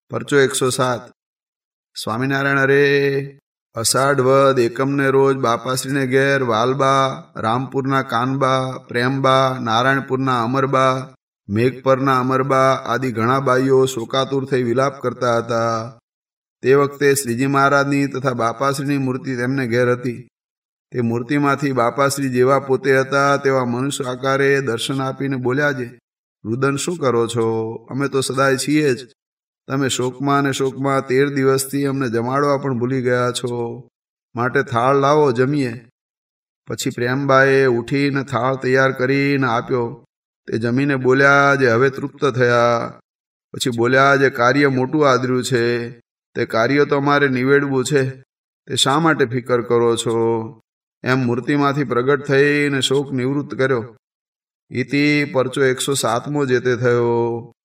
પરચો 107. સ્વામિનારાયણ અરે અષાઢ વદ એકમને રોજ બાપાશ્રીને ઘેર વાલબા, રામપુરના કાનબા, પ્રેમબા, નારાયણપુરના અમરબા, મેઘપરના અમરબા આદિ ઘણા બાઈઓ શોકાતુર થઈ વિલાપ કરતા હતા. તે વખતે શ્રીજી મહારાજની તથા બાપાશ્રીની મૂર્તિ તેમને ઘેર હતી. તે મૂર્તિમાંથી બાપાશ્રી જેવા પોતે હતા તેવા મનુષ્ય આકારે દર્શન આપીને બોલ્યા છે, રુદન શું કરો છો? અમે તો સદાય છીએ જ. તમે શોકમાં અને શોકમાં 13 દિવસથી અમને જમાડવા પણ ભૂલી ગયા છો. માટે થાળ લાવો, જમીએ. પછી પ્રેમબાએ ઉઠીને થાળ તૈયાર કરીને આપ્યો. તે જમીને બોલ્યા જે હવે તૃપ્ત થયા. પછી બોલ્યા જે કાર્ય મોટું આદર્યું છે, તે કાર્ય તો અમારે નિવેડવું છે. તે શા માટે ફિકર કરો છો? એમ મૂર્તિમાંથી પ્રગટ થઈને શોક નિવૃત્ત કર્યો. ઇતિ પરચો 107મો જે તે થયો.